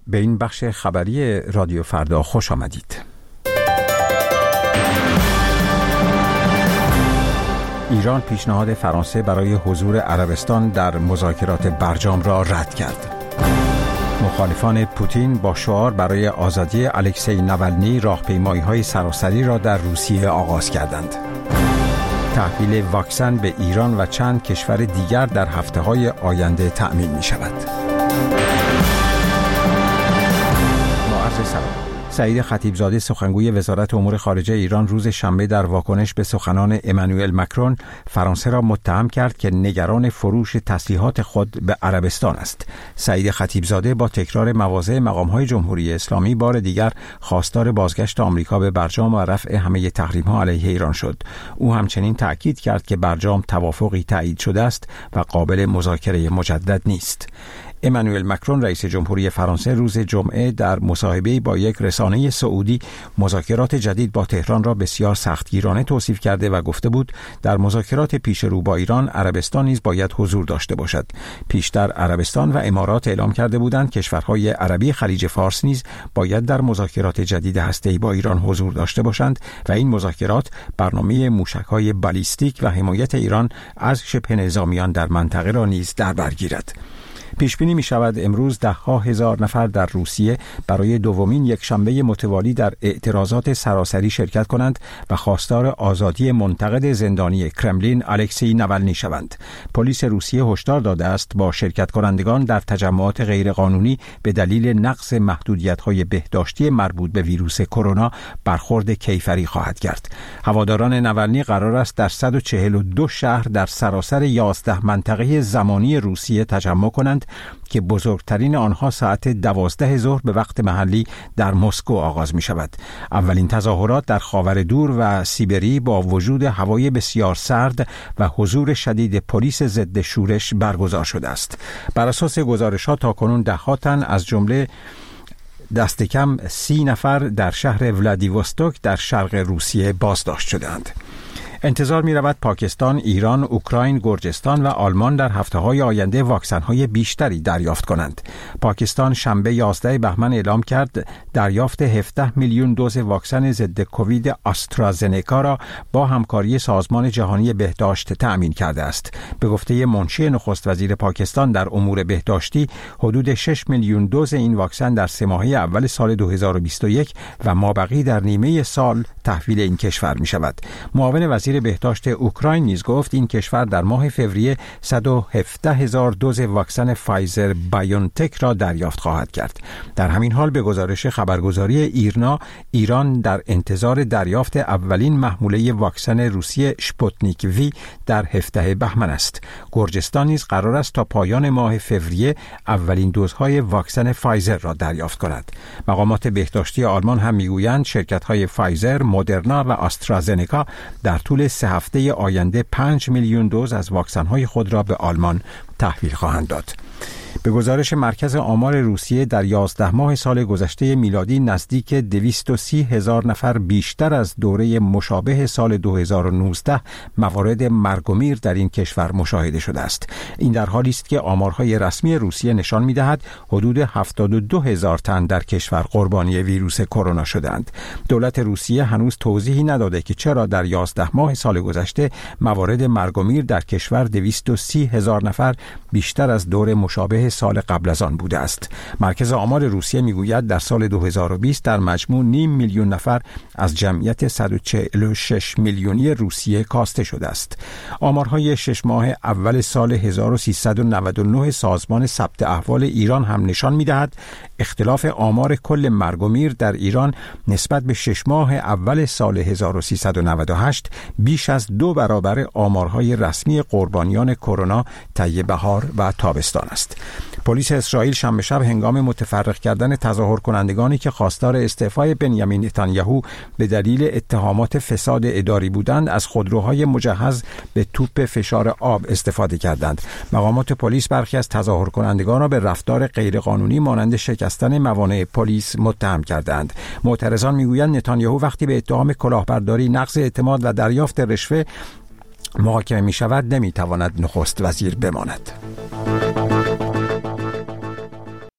به این بخش خبری رادیو فردا خوش آمدید. ایران پیشنهاد فرانسه برای حضور عربستان در مذاکرات برجام را رد کرد. مخالفان پوتین با شعار برای آزادی الکسی ناولنی راهپیمایی‌های سراسری را در روسیه آغاز کردند. تحویل واکسن به ایران و چند کشور دیگر در هفته‌های آینده تأمین می‌شود. معرض سلام. سعید خطیبزاده سخنگوی وزارت امور خارجه ایران روز شنبه در واکنش به سخنان امانوئل مکرون فرانسه را متهم کرد که نگران فروش تسلیحات خود به عربستان است. سعید خطیبزاده با تکرار مواضع مقام‌های جمهوری اسلامی بار دیگر خواستار بازگشت آمریکا به برجام و رفع همه تحریم‌ها علیه ایران شد. او همچنین تأکید کرد که برجام توافقی تایید شده است و قابل مذاکره مجدد نیست. امانوئل مکرون رئیس جمهوری فرانسه روز جمعه در مصاحبه‌ای با یک رسانه سعودی مذاکرات جدید با تهران را بسیار سختگیرانه توصیف کرده و گفته بود در مذاکرات پیش رو با ایران عربستان نیز باید حضور داشته باشد. پیشتر عربستان و امارات اعلام کرده بودند کشورهای عربی خلیج فارس نیز باید در مذاکرات جدید هسته‌ای با ایران حضور داشته باشند و این مذاکرات برنامه موشک‌های بالیستیک و حمایت ایران از شبه نظامیان در منطقه را نیز در بر گیرد. پیش بینی می شود امروز ده‌ها هزار نفر در روسیه برای دومین یکشنبه متوالی در اعتراضات سراسری شرکت کنند و خواستار آزادی منتقد زندانی کرملین الکسی ناولنی شوند. پلیس روسیه هشدار داده است با شرکت کنندگان در تجمعات غیرقانونی به دلیل نقض محدودیت‌های بهداشتی مربوط به ویروس کرونا برخورد کیفری خواهد کرد. هواداران ناولنی قرار است در 142 شهر در سراسر 11 منطقه زمانی روسیه تجمع کنند که بزرگترین آنها ساعت 12 ظهر به وقت محلی در مسکو آغاز می شود. اولین تظاهرات در خاور دور و سیبری با وجود هوای بسیار سرد و حضور شدید پلیس ضد شورش برگزار شده است. بر اساس گزارش‌ها تاکنون ده‌ها تن از جمله دست کم 30 نفر در شهر ولادیوستوک در شرق روسیه بازداشت شدند. انتظار می رود پاکستان، ایران، اوکراین، گرجستان و آلمان در هفته‌های آینده واکسن‌های بیشتری دریافت کنند. پاکستان شنبه 11 بهمن اعلام کرد دریافت 17 میلیون دوز واکسن ضد کووید آسترازنکا را با همکاری سازمان جهانی بهداشت تأمین کرده است. به گفته منشی نخست وزیر پاکستان در امور بهداشتی، حدود 6 میلیون دوز این واکسن در 3 ماهه اول سال 2021 و مابقی در نیمه سال تحویل این کشور می شود. معاون وزیر بهداشت اوکراین نیز گفت این کشور در ماه فوریه 117,000 دوز واکسن فایزر بایونتک را دریافت خواهد کرد. در همین حال به گزارش خبرگزاری ایرنا، ایران در انتظار دریافت اولین محموله واکسن روسی شپوتنیک وی در 17 بهمن است. گرجستان نیز قرار است تا پایان ماه فوریه اولین دوزهای واکسن فایزر را دریافت کند. مقامات بهداشتی آلمان هم میگویند شرکت‌های فایزر، مدرنا و آسترازنکا در طول 3 هفته آینده 5 میلیون دوز از واکسن‌های خود را به آلمان تحویل خواهند داد. به گزارش مرکز آمار روسیه در 11 ماه سال گذشته میلادی نزدیک 230,000 نفر بیشتر از دوره مشابه سال 2019 موارد مرگ و میر در این کشور مشاهده شده است. این در حالی است که آمارهای رسمی روسیه نشان می‌دهد حدود 72,000 تن در کشور قربانی ویروس کرونا شدند. دولت روسیه هنوز توضیحی نداده که چرا در 11 ماه سال گذشته موارد مرگ و میر در کشور 230,000 نفر بیشتر از دوره مشابه سال قبل از آن بوده است. مرکز آمار روسیه میگوید در سال 2020 در مجموع 500,000 نفر از جمعیت 146 میلیونی روسیه کاسته شده است. آمارهای 6 ماه اول سال 1399 سازمان ثبت احوال ایران هم نشان می‌دهد اختلاف آمار کل مرگ و میر در ایران نسبت به 6 ماه اول سال 1398 بیش از 2 برابر آمارهای رسمی قربانیان کرونا طی بهار و تابستان است. پلیس اسرائیل شنبه شب هنگام متفرق کردن تظاهر کنندگانی که خواستار استعفای بنیامین نتانیاهو به دلیل اتهامات فساد اداری بودند از خودروهای مجهز به توپ فشار آب استفاده کردند. مقامات پلیس برخی از تظاهر کنندگان را به رفتار غیرقانونی مانند شکستن موانع پلیس متهم کردند. معترضان میگویند نتانیاهو وقتی به اتهام کلاهبرداری، نقض اعتماد و دریافت رشوه محاکمه می شود نمی تواند نخست وزیر بماند.